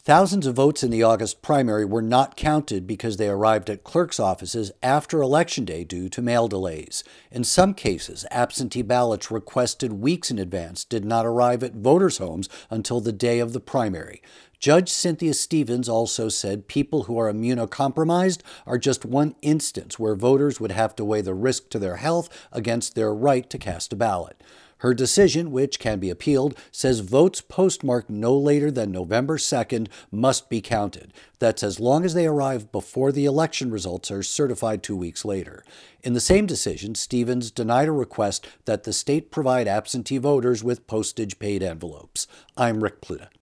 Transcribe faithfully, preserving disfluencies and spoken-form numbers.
Thousands of votes in the August primary were not counted because they arrived at clerks' offices after Election Day due to mail delays. In some cases, absentee ballots requested weeks in advance did not arrive at voters' homes until the day of the primary. Judge Cynthia Stephens also said people who are immunocompromised are just one instance where voters would have to weigh the risk to their health against their right to cast a ballot. Her decision, which can be appealed, says votes postmarked no later than November second must be counted. That's as long as they arrive before the election results are certified two weeks later. In the same decision, Stephens denied a request that the state provide absentee voters with postage-paid envelopes. I'm Rick Pluta.